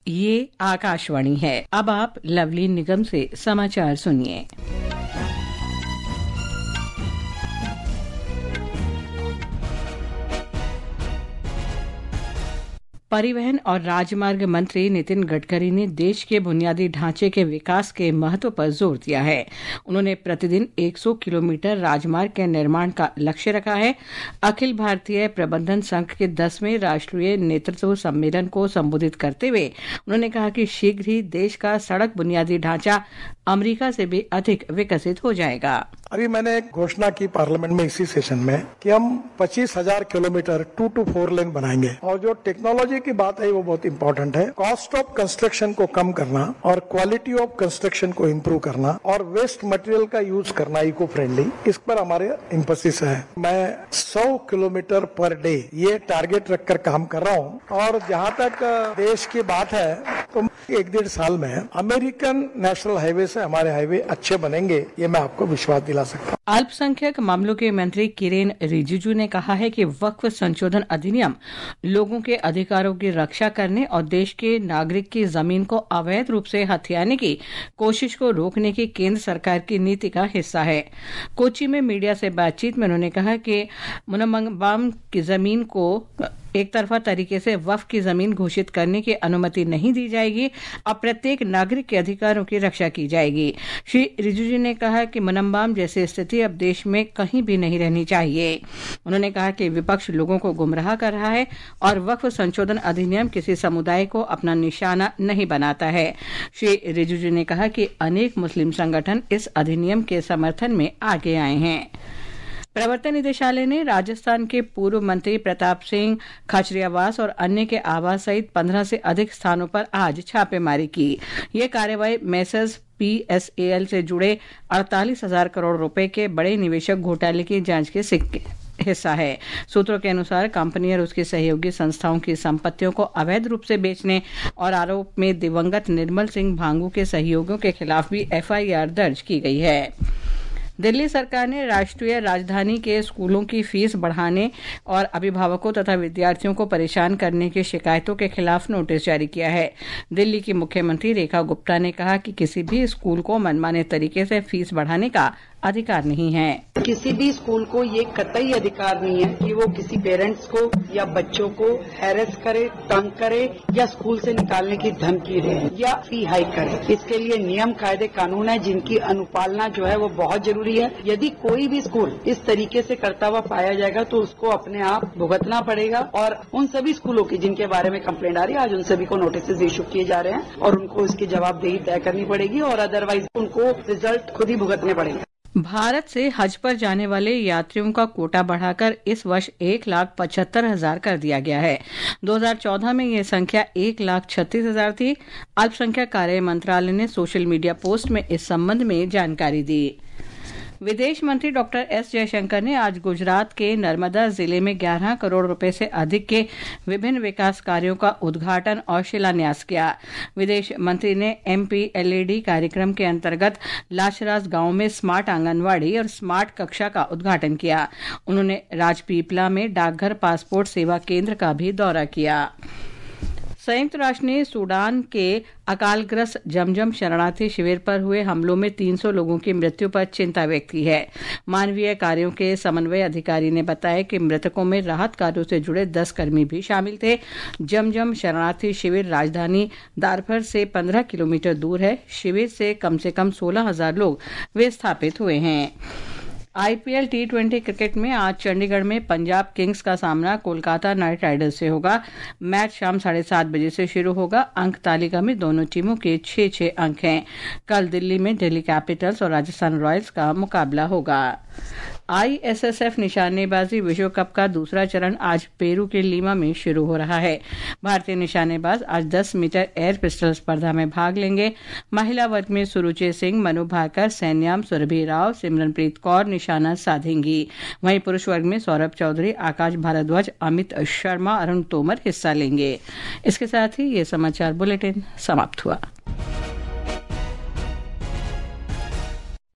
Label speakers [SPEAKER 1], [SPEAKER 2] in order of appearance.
[SPEAKER 1] ये आकाशवाणी है। अब आप लवली निगम से समाचार सुनिए। परिवहन और राजमार्ग मंत्री नितिन गडकरी ने देश के बुनियादी ढांचे के विकास के महत्व पर जोर दिया है। उन्होंने प्रतिदिन 100 किलोमीटर राजमार्ग के निर्माण का लक्ष्य रखा है। अखिल भारतीय प्रबंधन संघ के 10वें राष्ट्रीय नेतृत्व सम्मेलन को संबोधित करते हुए उन्होंने कहा कि शीघ्र ही देश का सड़क बुनियादी ढांचा अमेरिका से भी अधिक विकसित हो जाएगा।
[SPEAKER 2] अभी मैंने एक घोषणा की पार्लियामेंट में इसी सेशन में कि हम 25,000 किलोमीटर 2 to 4 लेन बनाएंगे। और जो टेक्नोलॉजी की बात है वो बहुत इंपॉर्टेंट है। कॉस्ट ऑफ कंस्ट्रक्शन को कम करना और क्वालिटी ऑफ कंस्ट्रक्शन को इम्प्रूव करना और वेस्ट मटेरियल का यूज करना इको फ्रेंडली, इस पर हमारे एम्फेसिस है। मैं 100 किलोमीटर पर डे ये टारगेट रखकर काम कर रहा हूँ। और जहाँ तक देश की बात है तो 1-1.5 साल में अमेरिकन नेशनल हाईवे से हमारे हाईवे अच्छे बनेंगे, ये मैं आपको विश्वास दिला सकता हूँ।
[SPEAKER 1] अल्पसंख्यक मामलों के मंत्री किरेन रिजिजू ने कहा है कि वक्फ संशोधन अधिनियम लोगों के अधिकारों की रक्षा करने और देश के नागरिक की जमीन को अवैध रूप से हथियाने की कोशिश को रोकने की केंद्र सरकार की नीति का हिस्सा है। कोच्चि में मीडिया से बातचीत में उन्होंने कहा कि मुनम्बाम की जमीन को एक तरफा तरीके से वक्फ की जमीन घोषित करने की अनुमति नहीं दी जाएगी और प्रत्येक नागरिक के अधिकारों की रक्षा की जाएगी। श्री रिजिजू ने कहा कि मुनम्बाम जैसी स्थिति अब देश में कहीं भी नहीं रहनी चाहिए। उन्होंने कहा कि विपक्ष लोगों को गुमराह कर रहा है और वक्फ संशोधन अधिनियम किसी समुदाय को अपना निशाना नहीं बनाता है। श्री रिजिजू ने कहा कि अनेक मुस्लिम संगठन इस अधिनियम के समर्थन में आगे आए हैं। प्रवर्तन निदेशालय ने राजस्थान के पूर्व मंत्री प्रताप सिंह खाचरियावास और अन्य के आवास सहित 15 से अधिक स्थानों पर आज छापेमारी की। ये कार्रवाई मेसर्स PSAL से जुड़े 48,000 करोड़ रुपए के बड़े निवेशक घोटाले की जांच के हिस्सा है। सूत्रों के अनुसार कंपनी और उसकी सहयोगी संस्थाओं की संपत्तियों को अवैध रूप से बेचने और आरोप में दिवंगत निर्मल सिंह भांगू के सहयोगियों के खिलाफ भी FIR दर्ज की गई है। दिल्ली सरकार ने राष्ट्रीय राजधानी के स्कूलों की फीस बढ़ाने और अभिभावकों तथा विद्यार्थियों को परेशान करने की शिकायतों के खिलाफ नोटिस जारी किया है। दिल्ली की मुख्यमंत्री रेखा गुप्ता ने कहा कि किसी भी स्कूल को मनमाने तरीके से फीस बढ़ाने का अधिकार नहीं है।
[SPEAKER 3] किसी भी स्कूल को ये कतई अधिकार नहीं है कि वो किसी पेरेंट्स को या बच्चों को हैरेस करे, तंग करे या स्कूल से निकालने की धमकी दे या फी हाइक करे। इसके लिए नियम, कायदे, कानून है जिनकी अनुपालना जो है वो बहुत जरूरी है। यदि कोई भी स्कूल इस तरीके से करता हुआ पाया जाएगा तो उसको अपने आप भुगतना पड़ेगा। और उन सभी स्कूलों की जिनके बारे में कंप्लेंट आ रही है, आज उन सभी को नोटिस इश्यू किए जा रहे हैं और उनको इसकी जवाबदेही तय करनी पड़ेगी और अदरवाइज उनको रिजल्ट खुद ही भुगतने पड़ेंगे।
[SPEAKER 1] भारत से हज पर जाने वाले यात्रियों का कोटा बढ़ाकर इस वर्ष 1,75,000 कर दिया गया है। 2014 में यह संख्या 1,36,000 थी। अल्पसंख्यक कार्य मंत्रालय ने सोशल मीडिया पोस्ट में इस संबंध में जानकारी दी। विदेश मंत्री डॉक्टर S जयशंकर ने आज गुजरात के नर्मदा जिले में 11 करोड़ रुपए से अधिक के विभिन्न विकास कार्यों का उद्घाटन और शिलान्यास किया। विदेश मंत्री ने MPLAD कार्यक्रम के अंतर्गत लाशराज गांव में स्मार्ट आंगनवाड़ी और स्मार्ट कक्षा का उद्घाटन किया। उन्होंने राजपीपला में डाकघर पासपोर्ट सेवा केंद्र का भी दौरा किया। संयुक्त राष्ट्र ने सूडान के अकालग्रस्त जमजम शरणार्थी शिविर पर हुए हमलों में 300 लोगों की मृत्यु पर चिंता व्यक्त की है। मानवीय कार्यों के समन्वय अधिकारी ने बताया कि मृतकों में राहत कार्यों से जुड़े 10 कर्मी भी शामिल थे। जमजम शरणार्थी शिविर राजधानी दारफर से 15 किलोमीटर दूर है। शिविर से कम 16,000 लोग विस्थापित हुए हैं। IPL T20 क्रिकेट में आज चंडीगढ़ में पंजाब किंग्स का सामना कोलकाता नाइट राइडर्स से होगा। मैच शाम 7:30 बजे से शुरू होगा। अंक तालिका में दोनों टीमों के 6-6 अंक हैं। कल दिल्ली में दिल्ली कैपिटल्स और राजस्थान रॉयल्स का मुकाबला होगा। ISSF निशानेबाजी विश्व कप का दूसरा चरण आज पेरू के लीमा में शुरू हो रहा है। भारतीय निशानेबाज आज 10 मीटर एयर पिस्टल स्पर्धा में भाग लेंगे। महिला वर्ग में सुरुचि सिंह, मनु भाकर, सैन्याम, सुरभि राव, सिमरनप्रीत कौर निशाना साधेंगी। वहीं पुरुष वर्ग में सौरभ चौधरी, आकाश भारद्वाज, अमित शर्मा, अरुण तोमर हिस्सा लेंगे। इसके साथ ही ये समाचार बुलेटिन समाप्त हुआ।